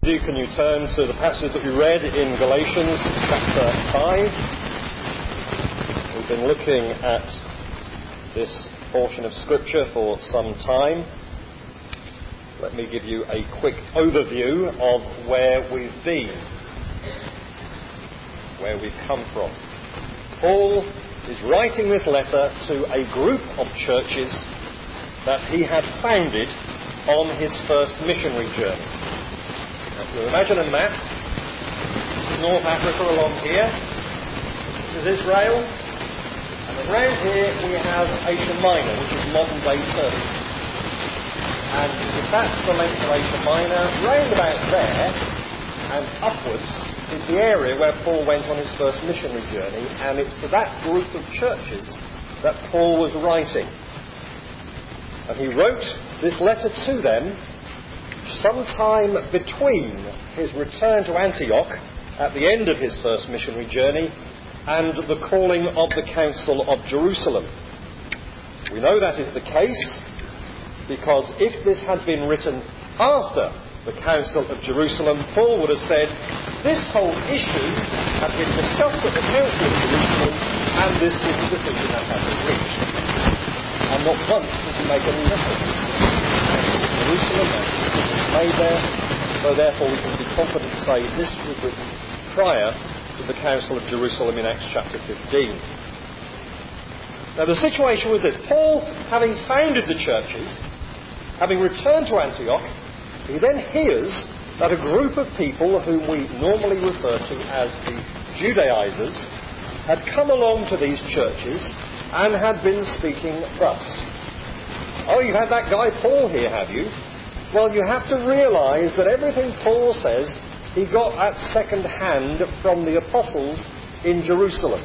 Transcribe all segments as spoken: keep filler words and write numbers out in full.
you, can you turn to the passage that we read in Galatians chapter five? We've been looking at this portion of Scripture for some time. Let me give you a quick overview of where we've been, where we've come from. Paul is writing this letter to a group of churches that he had founded on his first missionary journey. Now, if you imagine a map, this is North Africa along here, this is Israel, and around here we have Asia Minor, which is modern-day Turkey. And if that's the length of Asia Minor, round about there and upwards is the area where Paul went on his first missionary journey, and it's to that group of churches that Paul was writing. And he wrote this letter to them sometime between his return to Antioch at the end of his first missionary journey and the calling of the Council of Jerusalem. We know that is the case because if this had been written after the Council of Jerusalem, Paul would have said, this whole issue had been discussed at the Council of Jerusalem and this was the decision that had been reached. And not once does he make any reference to Jerusalem and the decisions made there, so therefore we can be confident to say this was written prior to the Council of Jerusalem in Acts chapter fifteen. Now the situation was this: Paul, having founded the churches, having returned to Antioch, he then hears that a group of people whom we normally refer to as the Judaizers had come along to these churches and had been speaking thus. Oh, you've had that guy Paul here, have you? Well, you have to realise that everything Paul says he got at second hand from the apostles in Jerusalem.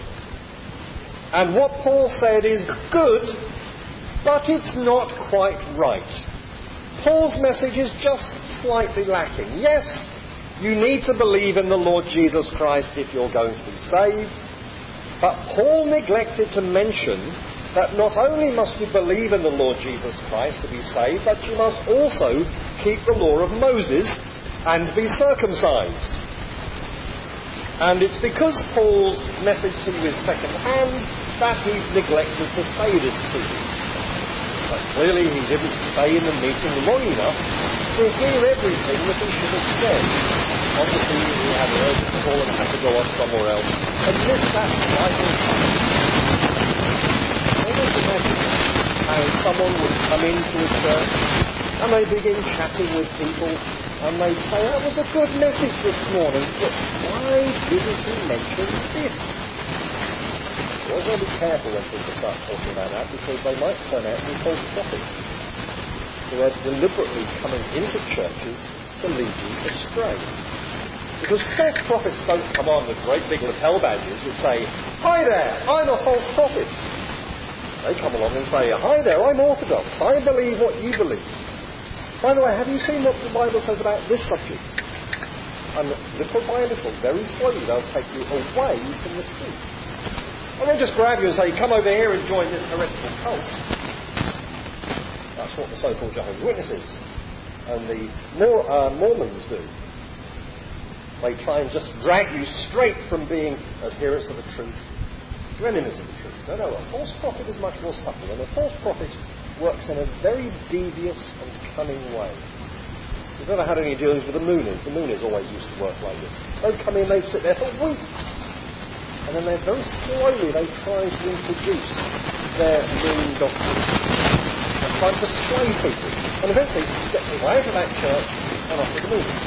And what Paul said is good, but it's not quite right. Paul's message is just slightly lacking. Yes, you need to believe in the Lord Jesus Christ if you're going to be saved. But Paul neglected to mention that not only must you believe in the Lord Jesus Christ to be saved, but you must also keep the law of Moses and be circumcised. And it's because Paul's message to you is second-hand that he neglected to say this to you. But clearly he didn't stay in the meeting long enough to hear everything that he should have said. Obviously he had an urgent call and had to go off somewhere else and missed that vital time. Almost imagine how someone would come into a church and they begin chatting with people and they'd say, that was a good message this morning, but why didn't he mention this? You've got to be careful when people start talking about that because they might turn out to be false prophets who are deliberately coming into churches to lead you astray. Because false prophets don't come on with great big lapel badges and say, hi there, I'm a false prophet. They come along and say, hi there, I'm Orthodox, I believe what you believe. By the way, have you seen what the Bible says about this subject? And little by little, very slowly, they'll take you away from the truth. And they'll just grab you and say, come over here and join this heretical cult. That's what the so-called Jehovah's Witnesses and the Mor- uh, Mormons do. They try and just drag you straight from being adherents of the truth to enemies of the truth. No, no, a false prophet is much more subtle, and a false prophet works in a very devious and cunning way. If you've ever had any dealings with the Moonies, the Moonies always used to work like this. They'd come in, they'd sit there for weeks, and then they very slowly they try to introduce their moon doctrine and try to sway people, and eventually get them out of that church and off to the Moonies.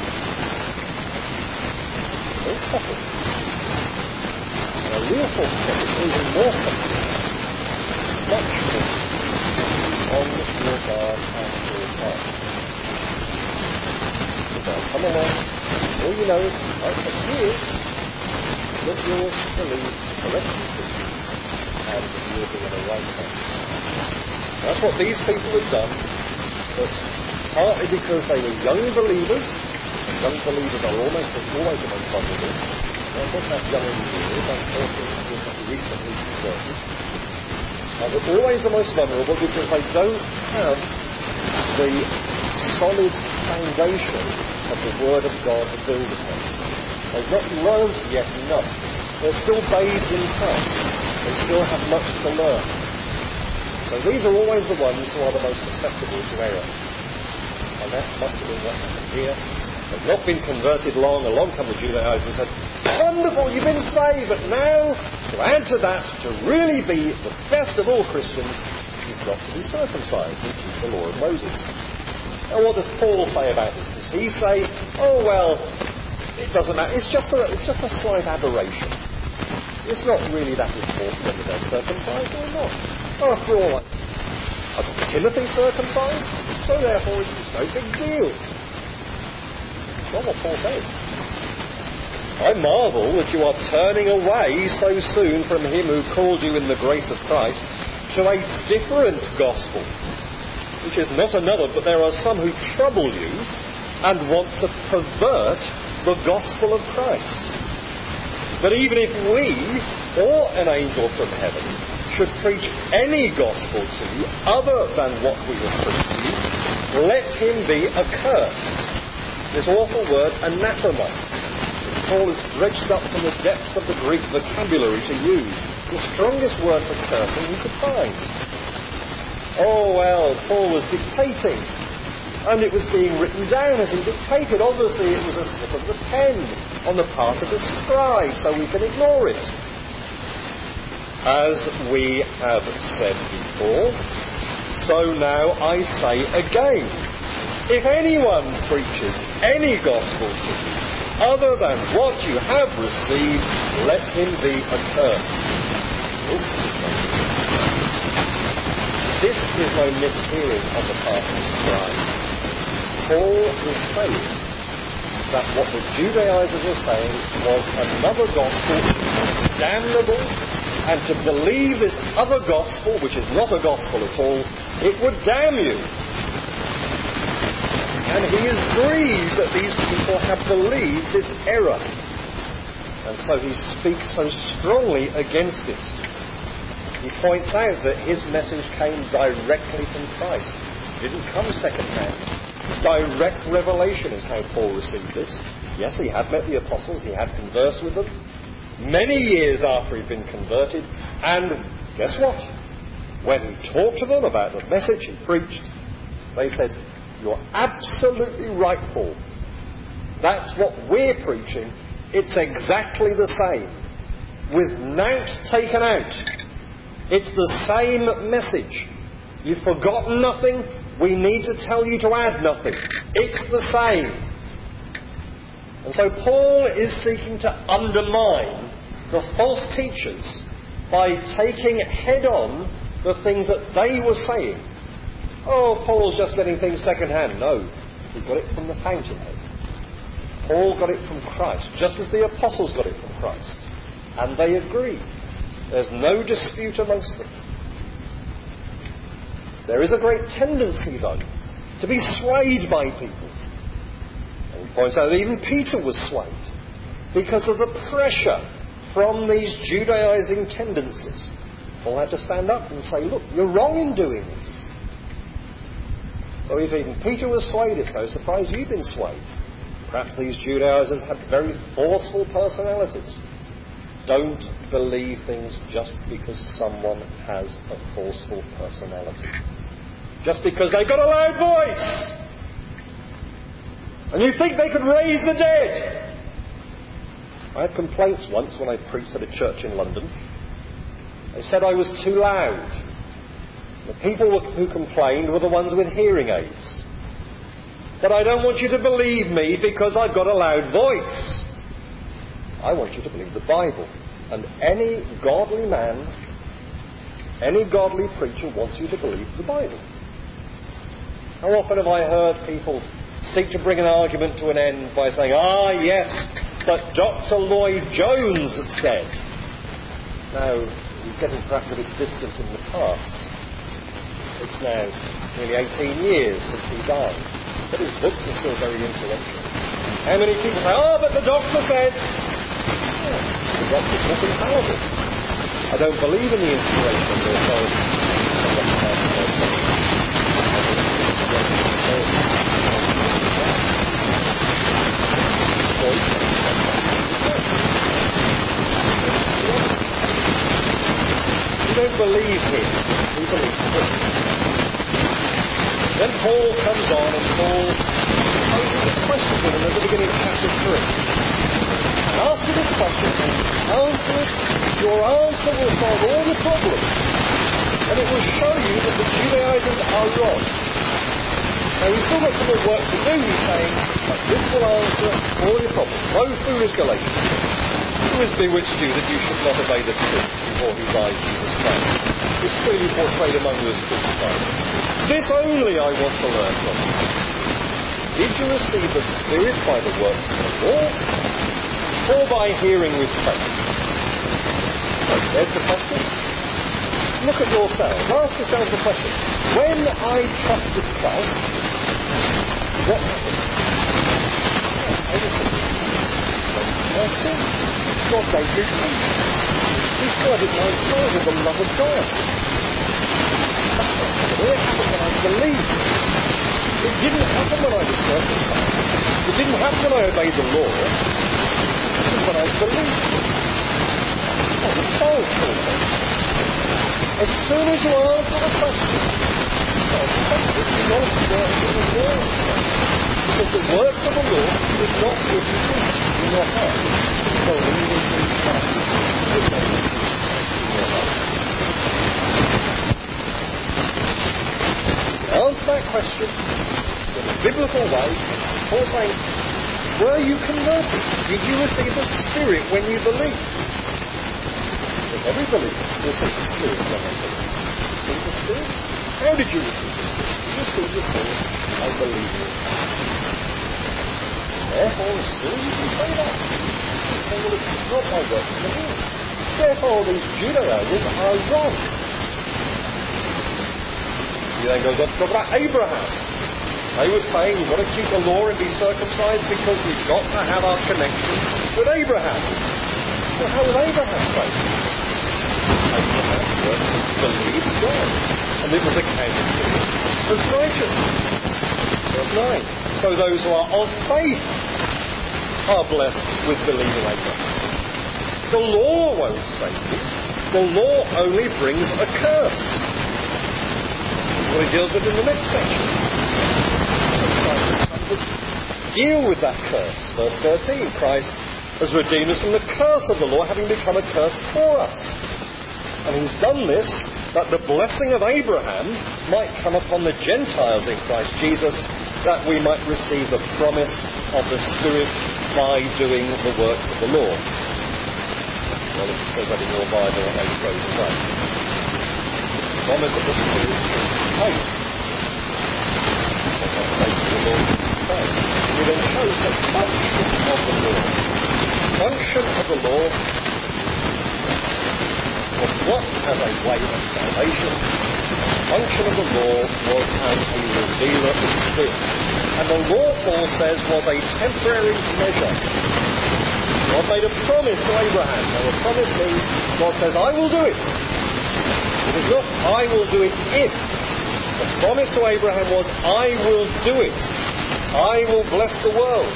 Very subtle. And a real false prophet is even more subtle, much more on your guard and your time. So come along, all you know is, right, for years, that you'll believe correct teachings and that you'll be in the right place. That's what these people have done, but partly because they were young believers. Young believers are almost always the most vulnerable. I'm talking about young years, I'm talking about recently converted. Uh, they're always the most vulnerable because they don't have the solid foundation of the Word of God to build upon. They've not learned yet enough. They're still babes in Christ. They still have much to learn. So these are always the ones who are the most susceptible to error. And that must have been what happened here. They've not been converted long. Along come the Judaizers and said, wonderful, you've been saved, but now, to add to that, to really be the best of all Christians, you've got to be circumcised and keep the law of Moses. Now what does Paul say about this? Does he say, oh well, it doesn't matter, it's just a, it's just a slight aberration. It's not really that important whether they're circumcised or not. After all, I've got Timothy circumcised, so therefore it's no big deal. That's not what Paul says. I marvel that you are turning away so soon from him who called you in the grace of Christ to a different gospel, which is not another, but there are some who trouble you and want to pervert the gospel of Christ. But even if we, or an angel from heaven, should preach any gospel to you other than what we have preached to you, let him be accursed. This awful word, anathema. Paul is dredged up from the depths of the Greek vocabulary to use. It's the strongest word for cursing you could find. Oh well, Paul was dictating, and it was being written down as he dictated. Obviously it was a slip of the pen on the part of the scribe, so we can ignore it. As we have said before, so now I say again, if anyone preaches any gospel to you other than what you have received, let him be accursed. This is no, this is no mishearing on the part of the scribe. Paul is saying that what the Judaizers were saying was another gospel which was damnable, and to believe this other gospel, which is not a gospel at all, it would damn you. And he is grieved that these people have believed this error. And so he speaks so strongly against it. He points out that his message came directly from Christ. It didn't come second-hand. Direct revelation is how Paul received this. Yes, he had met the apostles, he had conversed with them many years after he'd been converted, and guess what? When he talked to them about the message he preached, they said, you're absolutely right, Paul. That's what we're preaching. It's exactly the same, with nought taken out. It's the same message. You've forgotten nothing. We need to tell you to add nothing. It's the same. And so Paul is seeking to undermine the false teachers by taking head-on the things that they were saying. Oh, Paul's just getting things second-hand. No, he got it from the fountainhead. Paul got it from Christ, just as the apostles got it from Christ. And they agreed. There's no dispute amongst them. There is a great tendency, though, to be swayed by people. And he points out that even Peter was swayed because of the pressure from these Judaizing tendencies. Paul had to stand up and say, look, you're wrong in doing this. So if even Peter was swayed, it's no surprise you've been swayed. Perhaps these Judaizers had very forceful personalities. Don't believe things just because someone has a forceful personality. Just because they've got a loud voice. And you think they could raise the dead. I had complaints once when I preached at a church in London. They said I was too loud. The people who complained were the ones with hearing aids. But I don't want you to believe me because I've got a loud voice. I want you to believe the Bible. And any godly man, any godly preacher wants you to believe the Bible. How often have I heard people seek to bring an argument to an end by saying, ah, yes, but Doctor Lloyd Jones said. Now, he's getting perhaps a bit distant in the past. It's now nearly eighteen years since he died. But his books are still very influential. How many people say, oh, but the doctor said... Oh, the doctor's not infallible. I don't believe in the inspiration of the authority of the Bible. Paul comes on and Paul poses this question to them at the beginning of chapter three. And asks this question and answers, your answer will solve all your problems. And it will show you that the Judaizers are wrong. Now, he's still got some more work to do, he's saying, but this will answer all your problems. No foolish Galatians. Who has bewitched you that you should not obey the truth before he died, Jesus Christ? This clearly portrayed among you as crucified. This only I want to learn from you. Did you receive the Spirit by the works of the law, or by hearing with faith? So there's the question. Look at yourselves. Ask yourselves the question. When I trusted Christ, what happened? I was my sin. God gave me peace. He flooded my soul with the love of God. It happened when I believed. It didn't happen when I was circumcised. It didn't happen when I obeyed the law. It happened when I believed. I was told for it. As soon as you answer the question, God prompted you not to work in the law. Because the works of the law did not give peace in your heart. Believing in Christ will make peace in your heart. Answer that question in a biblical way. Paul saying, were you converted? Did you receive the Spirit when you believed? Because every believer receives the Spirit when they believe. Receive the Spirit? How did you receive the Spirit? You received the Spirit by believing in Christ. Therefore, as soon as you can say that, you say, well, it's not by works of the law. Therefore, these Judaizers are wrong. He then goes on to talk about Abraham. They were saying we've got to keep the law and be circumcised because we've got to have our connection with Abraham. Well, how was Abraham saved? Abraham first believed God, and it was accounted to him as righteousness. Verse nine. So those who are of faith are blessed with believing Abraham. The law won't save you. The law only brings a curse. What he deals with in the next section. Deal with that curse. Verse thirteen. Christ has redeemed us from the curse of the law, having become a curse for us. And he's done this that the blessing of Abraham might come upon the Gentiles in Christ Jesus, that we might receive the promise of the Spirit by doing the works of the law. Well, if it says that in your Bible, I know throws away. The promise of the Spirit is faith. Faith in the Lord Christ. We then show the function of the law. Function of the law was what as a way of salvation. Function of the law was as a revealer of sin. And the law, Paul says, was a temporary measure. God made a promise to Abraham. Now, a promise means God says, I will do it. It is not, I will do it if. The promise to Abraham was, I will do it. I will bless the world.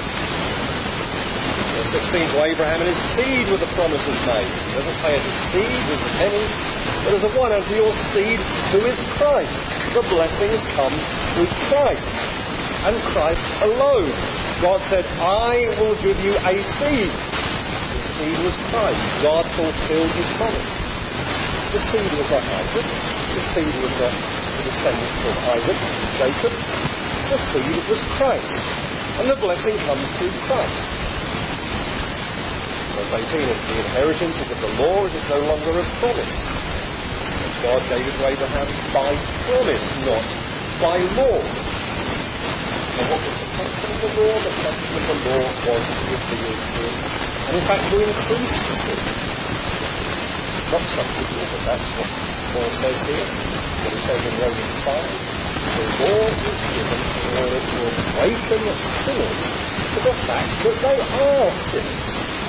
Verse sixteen, to Abraham and his seed were the promises made. It doesn't say as a seed, as a penny, but as a one unto your seed, who is Christ. The blessings come through Christ, and Christ alone. God said, I will give you a seed. The seed was Christ. God fulfilled his promise. The seed was not Isaac. The seed was not the descendants of Isaac, Jacob. The seed was Christ. And the blessing comes through Christ. Verse eighteen, if the inheritance is of the law, it is no longer of promise. But God gave it to Abraham by promise, not by law. So what was the function of the law? The function of the law was to reveal sin, and in fact to increase sin. Not something good, but that's what Paul says here. What he says in Romans five. The law is given in order to awaken sinners to the fact that they are sinners.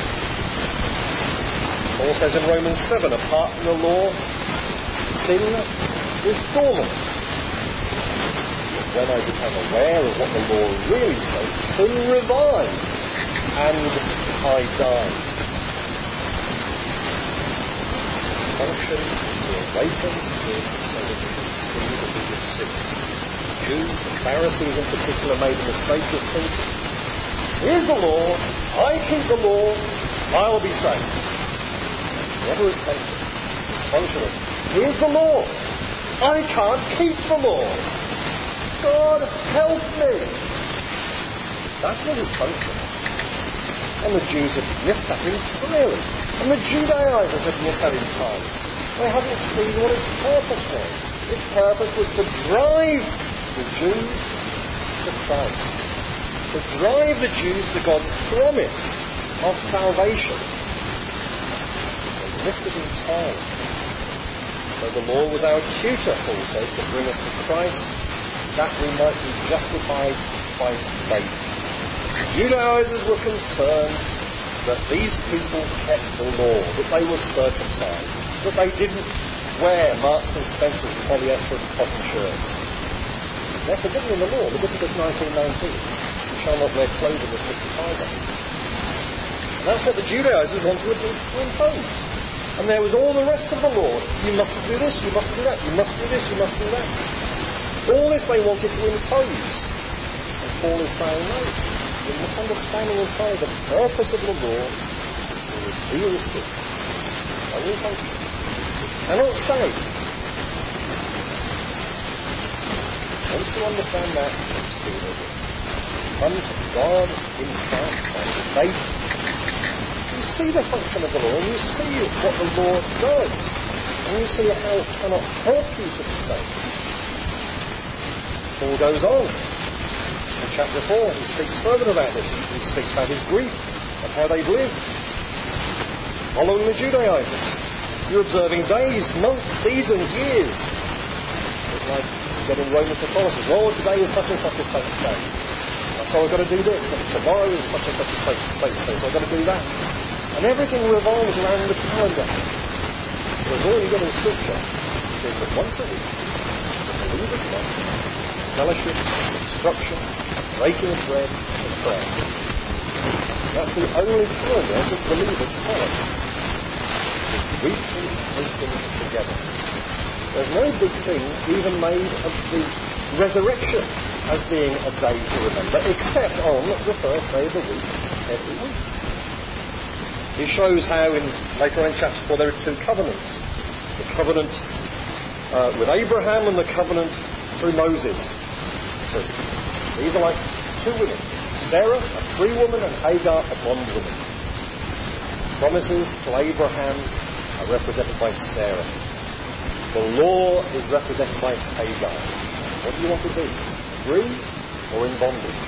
Paul says in Romans seven, apart from the law, sin is dormant. When I become aware of what the law really says, sin revived, and I died. Its function is to awaken sin so that we can see that we were sinners. Jews, the Pharisees in particular, made the mistake of thinking, here's the law, I keep the law, I'll be saved. Never accepted. It's functionalism. Here's the law, I can't keep the law. God help me. That's what is functional. And the Jews had missed that entirely. And the Judaizers had missed that entirely. They hadn't seen what its purpose was. Its purpose was to drive the Jews to Christ. To drive the Jews to God's promise of salvation. They missed it entirely. So the law was our tutor, Paul says, to bring us to Christ, that we might be justified by faith. The Judaizers were concerned that these people kept the law, that they were circumcised, that they didn't wear Marks and Spencer's polyester and cotton shirts. They're forbidden in the law, Leviticus nineteen nineteen. You shall not wear clothing of fifty fibre. And that's what the Judaizers wanted to impose. And there was all the rest of the law. You mustn't do this, you mustn't do that, you must do this, you must do that. All this they wanted to impose. And Paul is saying, no, you're misunderstanding entirely the purpose of the law to reveal sin. Only function. Cannot say. Once you understand that, you see the law. Come to God in Christ by faith. You see the function of the law, and you see what the law does, and you see how it cannot help you to be saved. Paul goes on. In chapter four, he speaks further about this. He speaks about his grief and how they've lived, following the Judaizers. You're observing days, months, seasons, years. It's like getting Roman Catholicism. Oh, today is such and such a saint day. So I've got to do this, and tomorrow is such and such a saint day, so I've got to do that. And everything revolves around the calendar. Because all you get in Scripture is that once a week, the believer's life, fellowship, instruction, breaking of bread, and prayer. That's the only calendar that believers follow. It's weekly meeting together. There's no big thing even made of the resurrection as being a day to remember, except on the first day of the week every week. He shows how in later on in chapter four there are two covenants. The covenant uh, with Abraham and the covenant through Moses. So these are like two women. Sarah, a free woman, and Hagar, a bondwoman. Promises to Abraham are represented by Sarah. The law is represented by Hagar. What do you want to be? Free or in bondage?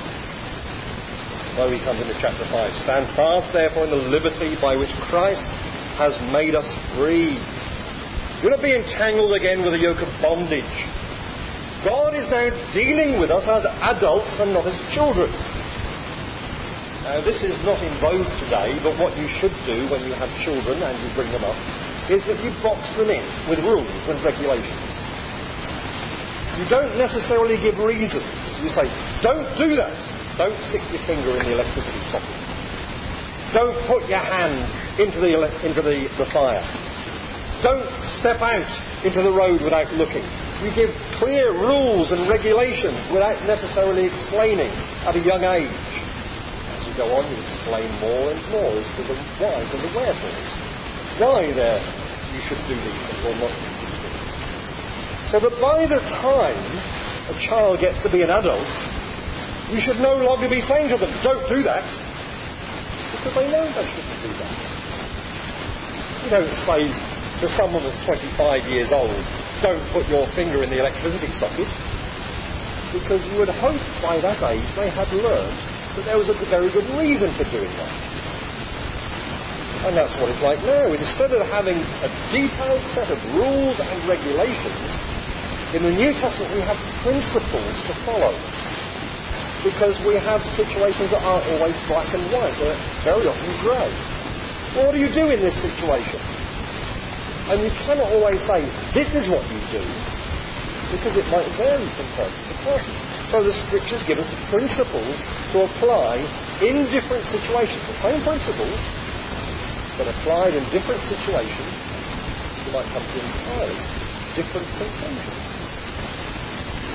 So he comes into chapter five. Stand fast, therefore, in the liberty by which Christ has made us free. Do not be entangled again with a yoke of bondage. God is now dealing with us as adults and not as children. Now, this is not in vogue today, but what you should do when you have children and you bring them up is that you box them in with rules and regulations. You don't necessarily give reasons. You say, don't do that. Don't stick your finger in the electricity socket. Don't put your hand into the into the, the fire. Don't step out into the road without looking. You give clear rules and regulations without necessarily explaining at a young age. As you go on, you explain more and more as to the whys and the wherefores. Why there you should do these things or not do these things. So that by the time a child gets to be an adult, you should no longer be saying to them, don't do that, because they know they shouldn't do that. You don't say to someone that's twenty-five years old, don't put your finger in the electricity socket, because you would hope by that age they had learned that there was a very good reason for doing that. And that's what it's like now. Instead of having a detailed set of rules and regulations, in the New Testament we have principles to follow. Because we have situations that aren't always black and white. They're very often grey. What do you do in this situation? And you cannot always say, this is what you do, because it might vary from person to person. So the Scriptures give us principles to apply in different situations. The same principles, but applied in different situations, you might come to entirely different conclusions.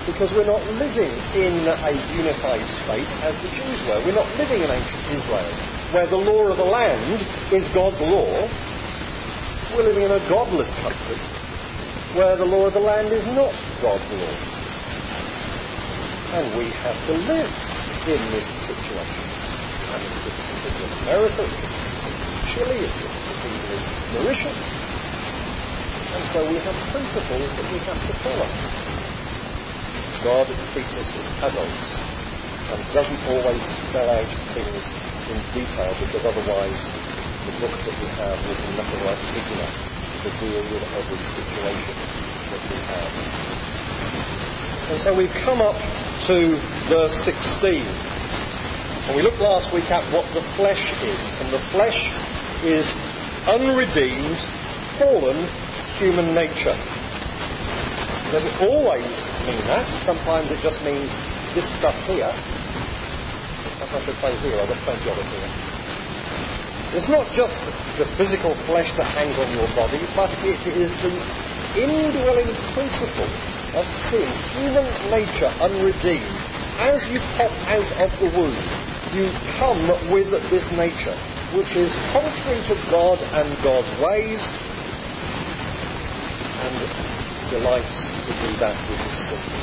Because we're not living in a unified state as the Jews were. We're not living in ancient Israel, where the law of the land is God's law. We're living in a godless country, where the law of the land is not God's law. And we have to live in this situation. And it's difficult to live in America, it's difficult to live in Chile, it's difficult to live in Mauritius. And so we have principles that we have to follow. God treats us as adults and doesn't always spell out things in detail, because otherwise the book that we have will be nothing like big enough to deal with every situation that we have. And so we've come up to verse sixteen. And we looked last week at what the flesh is. And the flesh is unredeemed, fallen human nature. It doesn't always mean that. Sometimes it just means this stuff here. That's what I should say here. I've got plenty of it here. It's not just the physical flesh that hangs on your body, but it is the indwelling principle of sin, human nature unredeemed. As you pop out of the womb, you come with this nature, which is contrary to God and God's ways, and delights to do that which is sinful.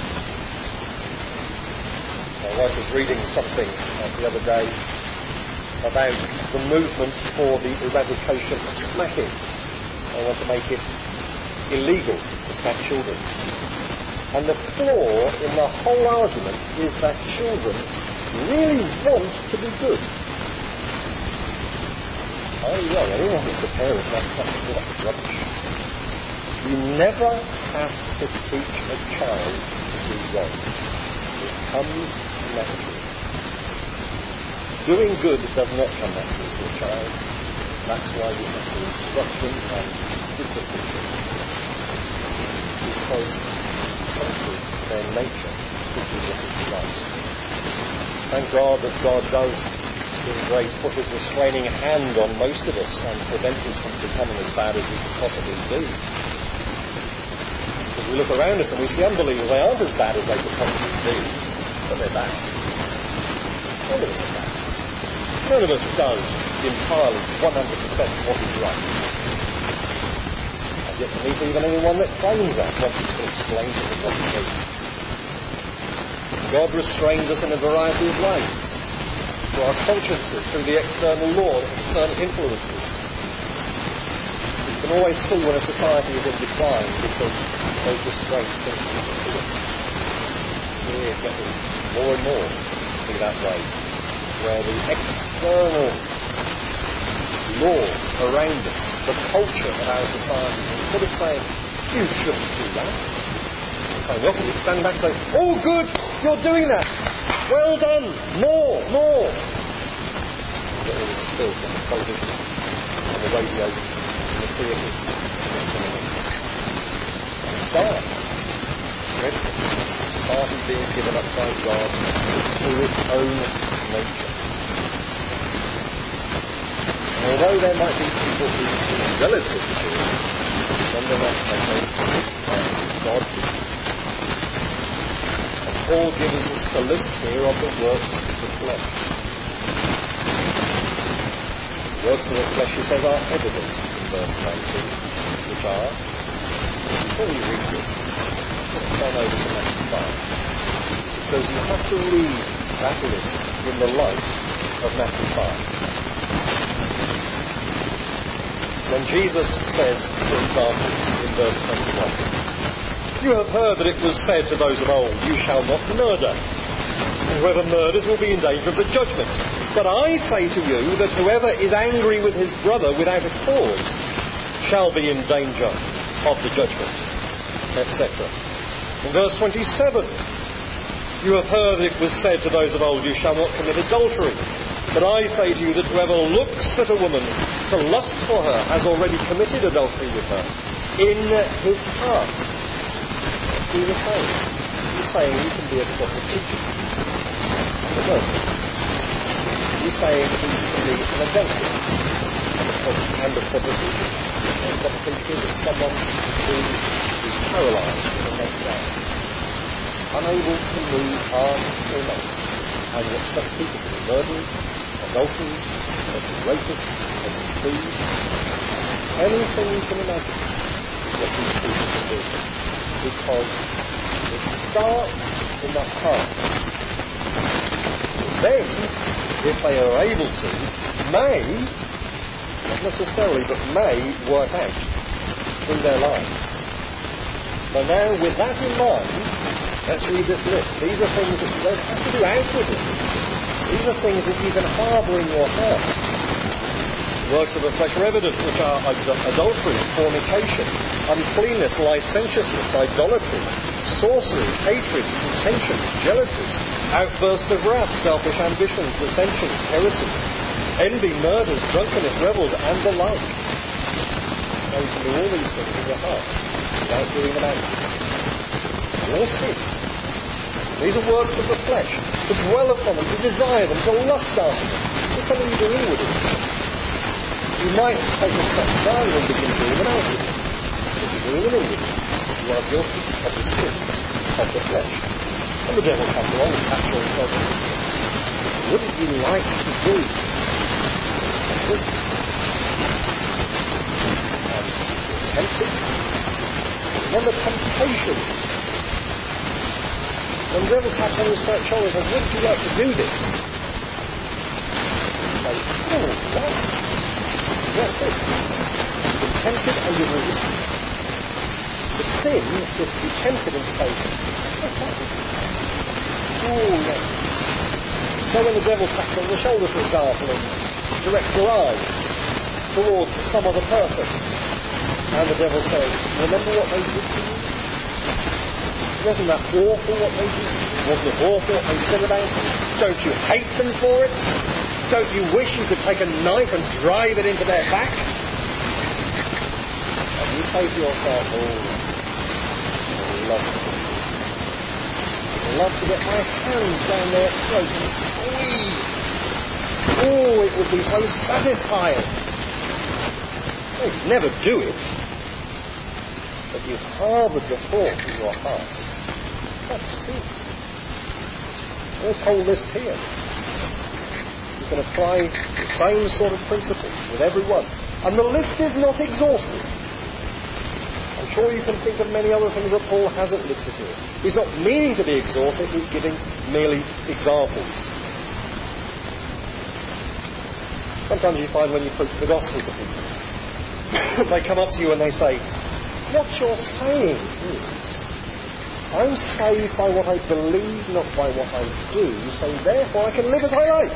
My wife was reading something uh, the other day about the movement for the eradication of smacking. They want to make it illegal to smack children. And the flaw in the whole argument is that children really want to be good. Oh yeah, anyone who's a parent knows that's rubbish. You never have to teach a child to do wrong. It comes naturally. Doing good does not come naturally to a child. That's why you have to instruct them and discipline them. Because contrary to their nature to do what is right. Thank God that God does, in grace, put his restraining hand on most of us and prevents us from becoming as bad as we could possibly be. Because we look around us and we see unbelievers, they aren't as bad as they could possibly be, but they're bad. None of us are bad. None of us does entirely one hundred percent what is right. I've yet to meet even anyone that claims that once it's been explained to the congregation. God restrains us in a variety of ways. Through our consciences, through the external law, external influences. You can always see when a society is in decline because those restraints seem to disappear. We're getting more and more in that way, where the external law around us, the culture of our society, instead of saying, you shouldn't do that, saying the opposite, stand back and say, oh good, you're doing that, well done, more, more. You get all this filth on the television, on the radio, in the theatres, in the cinema. And it's bad. Society being given up by God to its own nature. And although there might be people who are relatively good, nonetheless they don't sit by God. Paul gives us a list here of the works of the flesh. The works of the flesh, he says, are evident in verse nineteen, which are, before we read this, let's turn over to Matthew five, because you have to read that list in the light of Matthew five. When Jesus says, for example, in verse twenty-one, you have heard that it was said to those of old, you shall not murder. And whoever murders will be in danger of the judgment. But I say to you that whoever is angry with his brother without a cause shall be in danger of the judgment, et cetera. In verse twenty-seven, you have heard that it was said to those of old, you shall not commit adultery. But I say to you that whoever looks at a woman to lust for her has already committed adultery with her in his heart. Do the same. He's saying you can be a proper teacher. No. He's saying you can be an adulterer and a proper teacher. A proper teacher is someone who is paralysed in a mental out. unable to move arms or legs, and yet set people to be murderers, adulterers, rapists, thieves, anything you can imagine what these people can do. Because it starts in the heart. Then, if they are able to, may, not necessarily, but may work out in their lives. So now, with that in mind, let's read this list. These are things that you don't have to do outwardly. These are things that you can harbour in your heart. Works of the flesh are evident, which are adultery, fornication, uncleanness, licentiousness, idolatry, sorcery, hatred, contention, jealousies, outbursts of wrath, selfish ambitions, dissensions, heresies, envy, murders, drunkenness, revels, and the like. Now you can do all these things in your heart without doing them outwardly. All sin. These are works of the flesh. To dwell upon them, to desire them, to lust after them. It's something you do inwardly. You might take a step further and begin doing them outwardly. If you're doing them inwardly, you are guilty of the sins of the flesh. And the devil comes along and taps you and says, wouldn't you like to do? Would you? And you're tempted. When the temptation is, when the devil taps on your shoulder and says, wouldn't you like to do this? You say, oh, what? That's it. You're tempted and you're resisting. The sin is to be tempted and to say, what's that? Oh, yeah. So when the devil taps on the shoulder, for example, and directs your eyes towards some other person, and the devil says, remember what they did to you? Wasn't that awful what they did? Wasn't it awful what they said about you? Don't you hate them for it? Don't you wish you could take a knife and drive it into their back? And you say to yourself, oh, I'd love to. I'd love to get my hands down their throat and squeeze. Oh, it would be so satisfying. Well, you'd never do it. But you've harboured the thought in your heart. That's sin. This whole list here. You can apply the same sort of principle with everyone. And the list is not exhaustive. I'm sure you can think of many other things that Paul hasn't listed here. He's not meaning to be exhaustive, he's giving merely examples. Sometimes you find when you preach the gospel to people, they come up to you and they say, what you're saying is, I'm saved by what I believe, not by what I do, so therefore I can live as I like.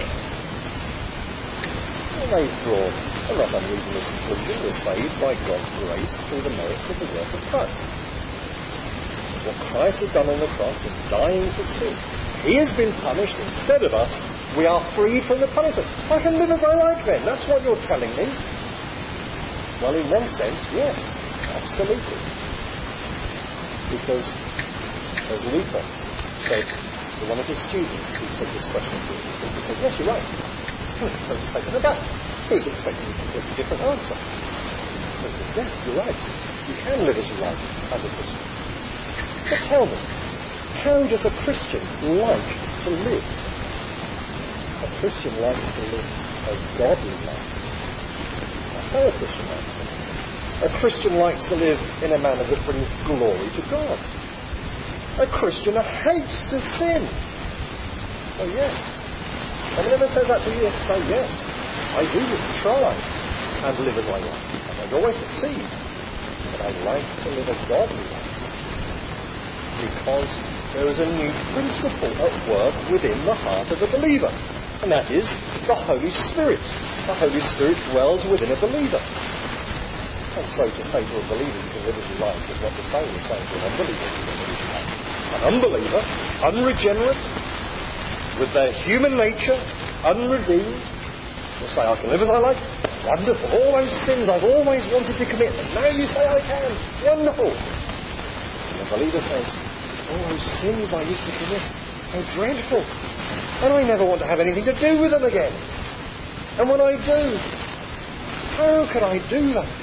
And they've drawn a not unreasonable conclusion. We're saved by God's grace through the merits of the work of Christ. What Christ has done on the cross in dying for sin. He has been punished instead of us. We are freed from the punishment. I can live as I like then. That's what you're telling me. Well, in one sense, yes. Absolutely. Because, as Luther said to one of his students who put this question to him, he said, yes, you're right. I was taken aback. He was expecting a different answer. He said, yes, you're right. You can live as you like as a Christian. But tell me, how does a Christian like to live? A Christian likes to live a godly life. That's how a Christian likes to live. A Christian likes to live in a manner that brings glory to God. A Christian hates to sin. So yes. Someone ever says that to you, say yes. I do try and live as I like. I don't always succeed. But I like to live a godly life. Because there is a new principle at work within the heart of a believer. And that is the Holy Spirit. The Holy Spirit dwells within a believer. And so to say to a believer you can live as you like is what the same as saying to an unbeliever you can live as you like. An unbeliever, unregenerate, with their human nature, unredeemed, will say, I can live as I like. Wonderful. All those sins I've always wanted to commit, and now you say I can. Wonderful. And the believer says, all those sins I used to commit, how dreadful. And I never want to have anything to do with them again. And when I do, how could I do that?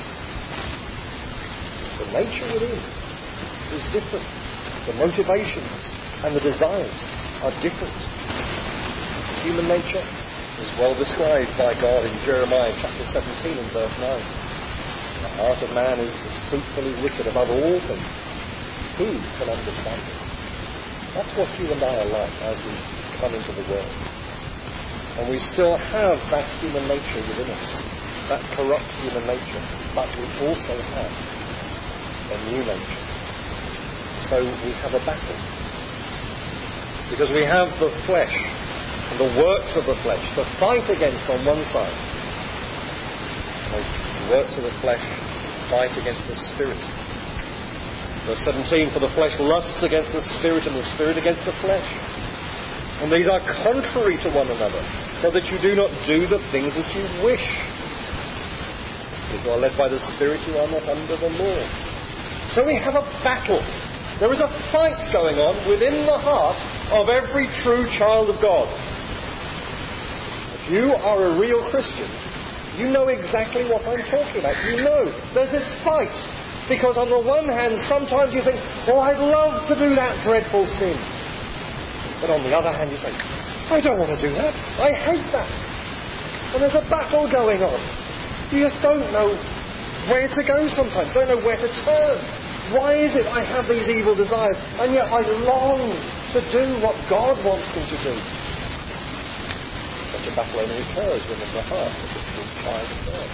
The nature within is different. The motivations, and the desires are different. Human nature is well described by God in Jeremiah chapter seventeen and verse nine. The heart of man is deceitfully wicked above all things. Who can understand it? That's what you and I are like as we come into the world. And we still have that human nature within us, that corrupt human nature, but we also have a new nature. So we have a battle. Because we have the flesh and the works of the flesh to fight against on one side. And the works of the flesh fight against the spirit. Verse seventeen, for the flesh lusts against the spirit and the spirit against the flesh. And these are contrary to one another, so that you do not do the things that you wish. If you are led by the Spirit, you are not under the law. So we have a battle. There is a fight going on within the heart of every true child of God. If you are a real Christian, you know exactly what I'm talking about. You know there's this fight. Because on the one hand, sometimes you think, oh, I'd love to do that dreadful sin. But on the other hand, you say, I don't want to do that. I hate that. And there's a battle going on. You just don't know where to go sometimes. Don't know where to turn. Why is it I have these evil desires, and yet I long to do what God wants me to do? Such a battle only occurs within the heart of the true child of God.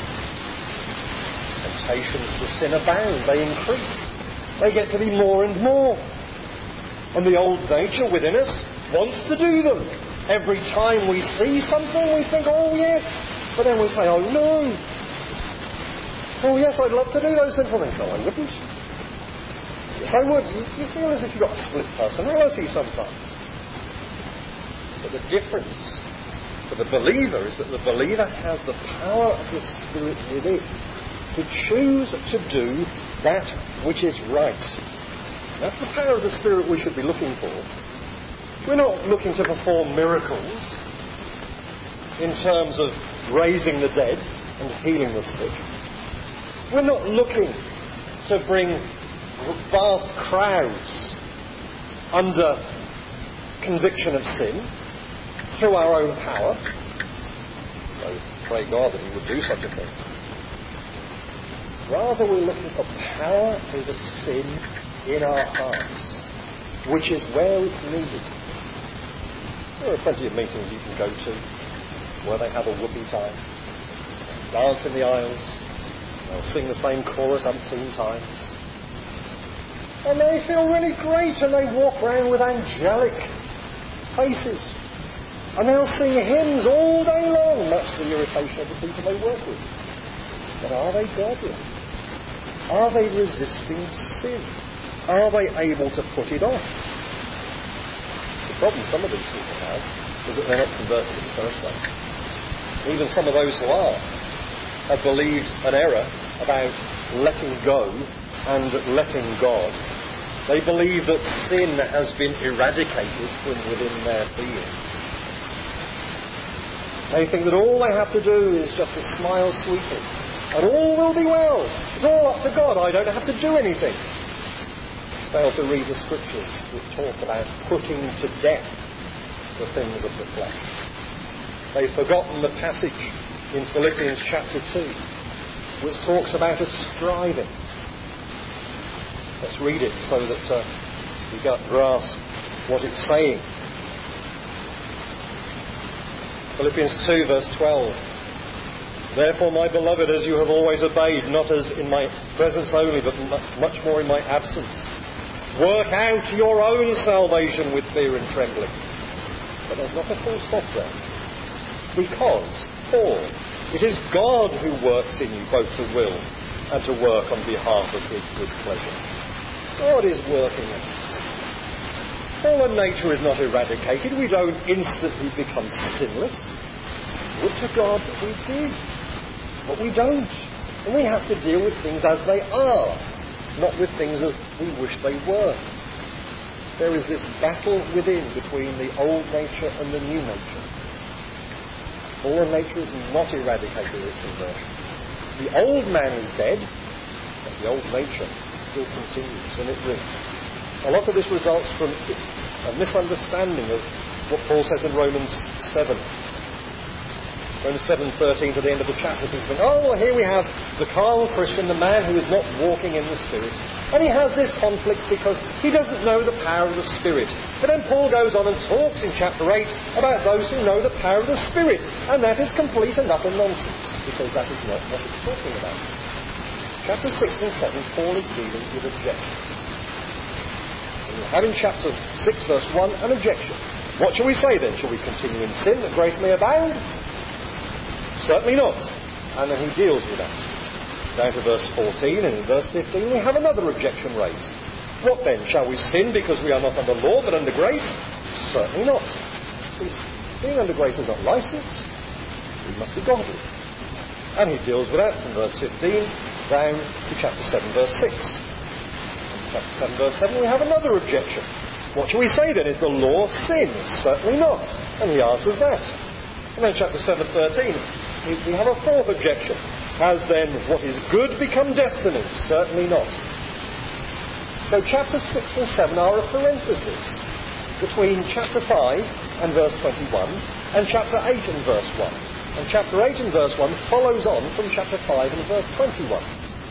Temptations to sin abound. They increase. They get to be more and more. And the old nature within us wants to do them. Every time we see something, we think, oh yes. But then we say, oh no. Oh yes, I'd love to do those sinful things. No, I wouldn't. Yes, I would. You, you feel as if you've got a split personality sometimes. But the difference for the believer is that the believer has the power of the Spirit within to choose to do that which is right. That's the power of the Spirit we should be looking for. We're not looking to perform miracles in terms of raising the dead and healing the sick. We're not looking to bring vast crowds under conviction of sin through our own power. So pray God that He would do such a thing. Rather, we're looking for power over sin in our hearts, which is where it's needed. There are plenty of meetings you can go to where they have a whoopee time, dance in the aisles, they'll sing the same chorus umpteen times, and they feel really great, and they walk around with angelic faces, and they'll sing hymns all day long, much to the irritation of the people they work with. But are they godly? Are they resisting sin? Are they able to put it off? The problem some of these people have is that they're not converted in the first place. Even some of those who are have believed an error about letting go and letting God. They believe that sin has been eradicated from within their beings. They think that all they have to do is just to smile sweetly, and all will be well. It's all up to God. I don't have to do anything. Fail to read the scriptures that talk about putting to death the things of the flesh. They've forgotten the passage in Philippians chapter two, which talks about us striving. Let's read it so that uh, we get grasp what it's saying. Philippians two verse twelve. Therefore, my beloved, as you have always obeyed, not as in my presence only, but much more in my absence, work out your own salvation with fear and trembling. But there's not a full stop there. Because, Paul, it is God who works in you both to will and to work on behalf of His good pleasure. God is working in us. Fallen nature is not eradicated. We don't instantly become sinless. Would to God that we did. But we don't. And we have to deal with things as they are, not with things as we wish they were. There is this battle within between the old nature and the new nature. Fallen nature is not eradicated at conversion. The old man is dead, but the old nature still continues, and it will. A lot of this results from a misunderstanding of what Paul says in Romans seven. Romans seven thirteen to the end of the chapter, people think, oh, well, here we have the carnal Christian, the man who is not walking in the Spirit. And he has this conflict because he doesn't know the power of the Spirit. But then Paul goes on and talks in chapter eight about those who know the power of the Spirit. And that is complete and utter nonsense, because that is not what it's talking about. Chapter six and seven, Paul is dealing with objections. And we have in chapter six, verse one, an objection. What shall we say then? Shall we continue in sin that grace may abound? Certainly not. And then he deals with that. Down to verse fourteen, and in verse fifteen we have another objection raised. What then? Shall we sin because we are not under law but under grace? Certainly not. See, being under grace is not license. We must be godly. And he deals with that from verse fifteen down to chapter seven, verse six. In chapter seven, verse seven we have another objection. What shall we say then? Is the law sin? Certainly not. And he answers that. And then chapter seven, thirteen, we have a fourth objection. Has then what is good become death to me? Certainly not. So chapters six and seven are a parenthesis between chapter five and verse twenty-one and chapter eight and verse one. And chapter eight and verse one follows on from chapter five and verse twenty-one.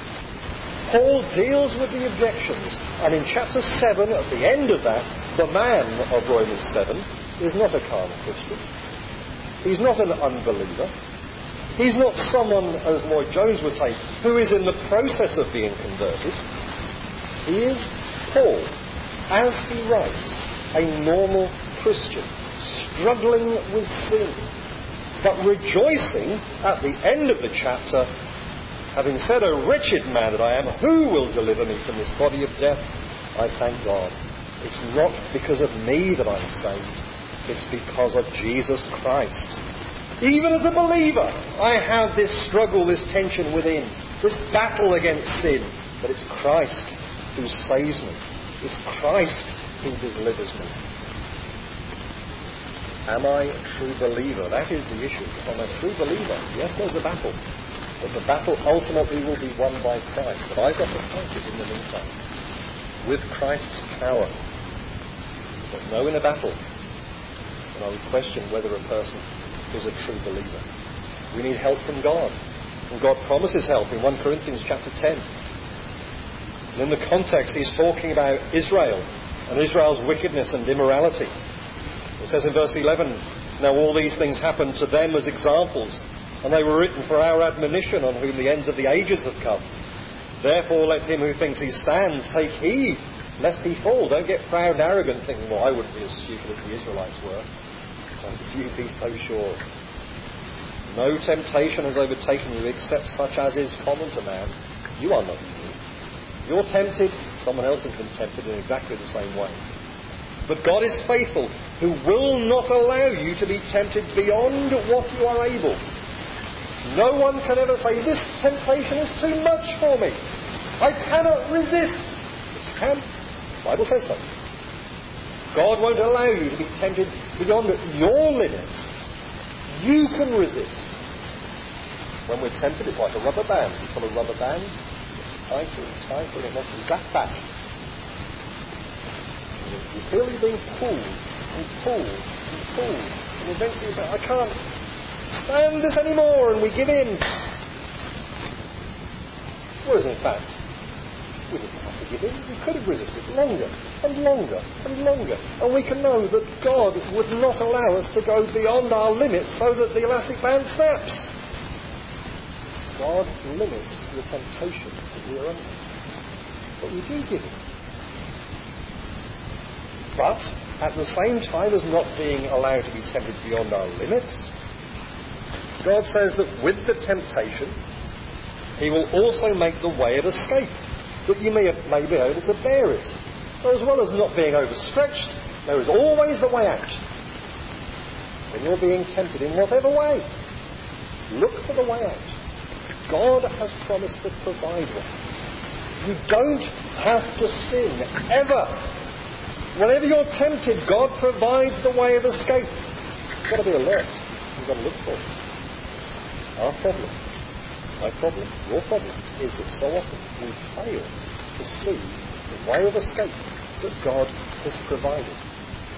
Paul deals with the objections, and in chapter seven, at the end of that, the man of Romans seven is not a carnal Christian. He's not an unbeliever. He's not someone, as Lloyd Jones would say, who is in the process of being converted. He is Paul, as he writes, a normal Christian, struggling with sin, but rejoicing at the end of the chapter, having said, O wretched man that I am, who will deliver me from this body of death? I thank God. It's not because of me that I'm saved. It's because of Jesus Christ. Even as a believer, I have this struggle, this tension within, this battle against sin. But it's Christ who saves me. It's Christ who delivers me. Am I a true believer? That is the issue. If I'm a true believer, yes, there's a battle. But the battle ultimately will be won by Christ. But I've got to fight it in the meantime. With Christ's power. But no, in a battle, and I would question whether a person is a true believer. We need help from God. And God promises help in First Corinthians chapter ten. And in the context, he's talking about Israel and Israel's wickedness and immorality. It says in verse eleven, now all these things happened to them as examples, and they were written for our admonition, on whom the ends of the ages have come. Therefore let him who thinks he stands take heed, lest he fall. Don't get proud and arrogant, thinking, well, I wouldn't be as stupid as the Israelites were. Don't you be so sure. No temptation has overtaken you except such as is common to man. You are not unique. You're tempted, someone else has been tempted in exactly the same way. But God is faithful, who will not allow you to be tempted beyond what you are able. No one can ever say, this temptation is too much for me. I cannot resist. Yes, you can. The Bible says so. God won't allow you to be tempted beyond your limits. You can resist. When we're tempted, it's like a rubber band. You pull a rubber band, it's tighter and tighter, and it wants to zap back. You feel you're being pulled and pulled and pulled, and eventually you say, I can't stand this anymore, and we give in. Whereas in fact, we didn't have to give in. We could have resisted longer and longer and longer. And we can know that God would not allow us to go beyond our limits so that the elastic band snaps. God limits the temptation that we are under. But we do give in. But at the same time as not being allowed to be tempted beyond our limits, God says that with the temptation, he will also make the way of escape, that you may, may be able to bear it. So as well as not being overstretched, there is always the way out. When you're being tempted in whatever way, look for the way out. God has promised to provide one. You don't have to sin, ever. Whenever you're tempted, God provides the way of escape. You've got to be alert. You've got to look for it. Our problem, my problem, your problem, is that so often we fail to see the way of escape that God has provided.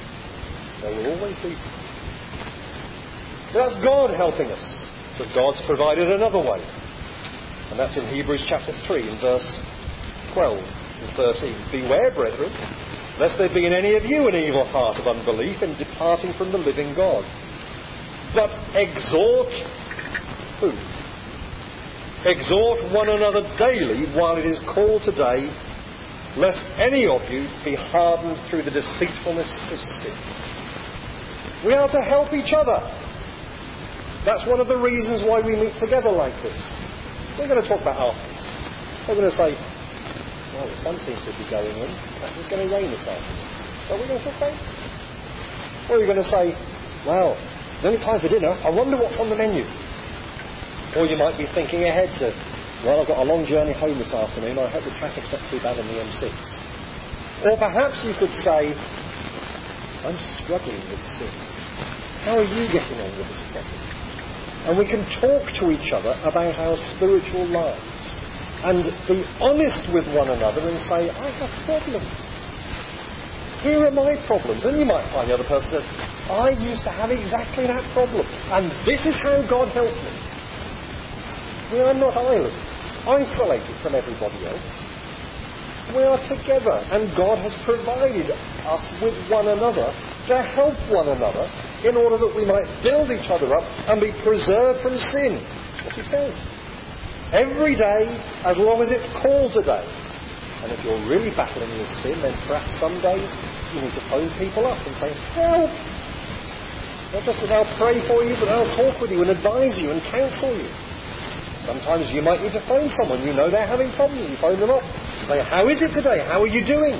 There will always be. But that's God helping us. But God's provided another way. And that's in Hebrews chapter three in verse twelve and thirteen. Beware, brethren, lest there be in any of you an evil heart of unbelief in departing from the living God. But exhort who? Exhort one another daily while it is called today, lest any of you be hardened through the deceitfulness of sin. We are to help each other. That's one of the reasons why we meet together like this. We're going to talk about afterwards. We're going to say, well, the sun seems to be going in. It's going to rain this afternoon. What are we going to talk about? Or are you going to say, well, it's only time for dinner. I wonder what's on the menu. Or you might be thinking ahead to, well, I've got a long journey home this afternoon. I hope the traffic's not too bad on the M six. Or perhaps you could say, I'm struggling with sin. How are you getting on with this problem? And we can talk to each other about our spiritual lives and be honest with one another and say, I have problems. Here are my problems. And you might find the other person says, I used to have exactly that problem. And this is how God helped me. We are not islands, isolated from everybody else. We are together. And God has provided us with one another to help one another in order that we might build each other up and be preserved from sin. That's what he says. Every day, as long as it's called a day. And if you're really battling with sin, then perhaps some days you need to phone people up and say, help! Not just that they'll pray for you, but they'll talk with you and advise you and counsel you. Sometimes you might need to phone someone. You know they're having problems. You phone them up and say, how is it today? How are you doing?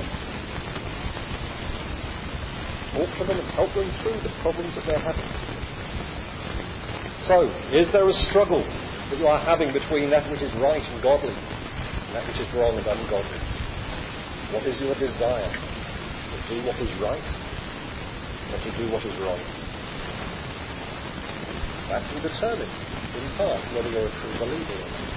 Talk to them and help them through the problems that they're having. So, is there a struggle that you are having between that which is right and godly and that which is wrong and ungodly? What is your desire? To do what is right or to do what is wrong? That will determine, in part, whether you're a true believer or not.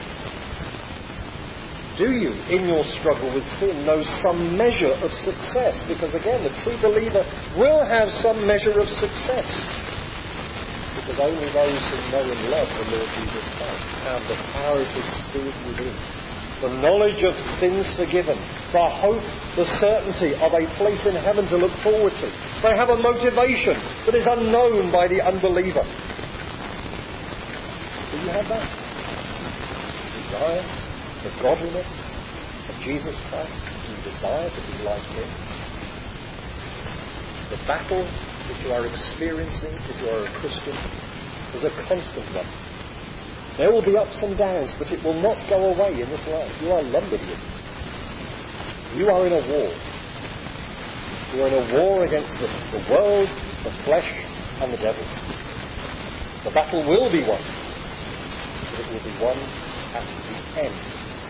Do you, in your struggle with sin, know some measure of success? Because again, the true believer will have some measure of success. Because only those who know and love the Lord Jesus Christ have the power of His Spirit within. The knowledge of sins forgiven. The hope, the certainty of a place in heaven to look forward to. They have a motivation that is unknown by the unbeliever. Do you have that? Desire? The godliness of Jesus Christ, you desire to be like Him. The battle that you are experiencing if you are a Christian is a constant one. There will be ups and downs, but it will not go away in this life. You are lumbered with it. You are in a war. You are in a war against the, the world, the flesh, and the devil. The battle will be won, but it will be won at the end.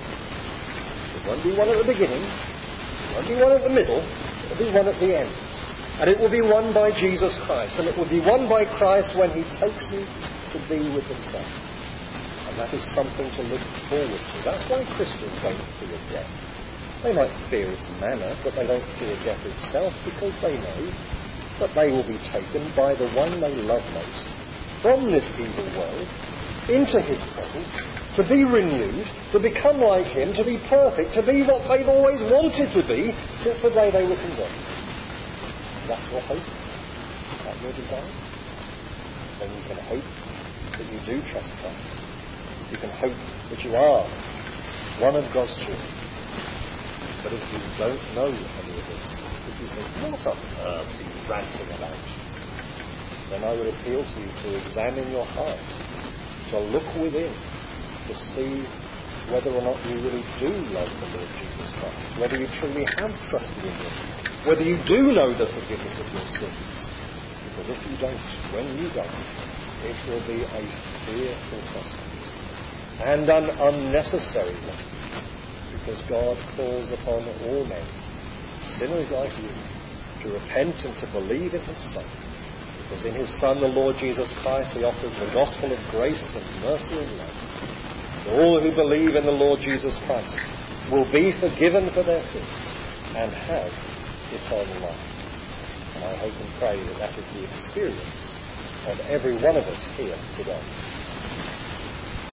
It won't be one at the beginning, it won't be one at the middle, it will be one at the end. And it will be won by Jesus Christ, and it will be won by Christ when He takes you to be with Himself. And that is something to look forward to. That's why Christians don't fear death. They might fear its manner, but they don't fear death itself, because they know that they will be taken by the one they love most from this evil world into His presence, to be renewed, to become like Him, to be perfect, to be what they've always wanted to be since the day they were converted. Is that your hope? Is that your desire? Then you can hope that you do trust Christ. You can hope that you are one of God's children. But if you don't know any of this, if you think, what on earth are you ranting about? Then I would appeal to you to examine your heart, to look within, to see whether or not you really do love the Lord Jesus Christ, whether you truly have trusted in Him, whether you do know the forgiveness of your sins. Because if you don't, when you die, it will be a fearful prospect, and an unnecessary one, because God calls upon all men, sinners like you, to repent and to believe in His Son. Because in His Son, the Lord Jesus Christ, He offers the gospel of grace and mercy and love. All who believe in the Lord Jesus Christ will be forgiven for their sins and have eternal life. And I hope and pray that that is the experience of every one of us here today.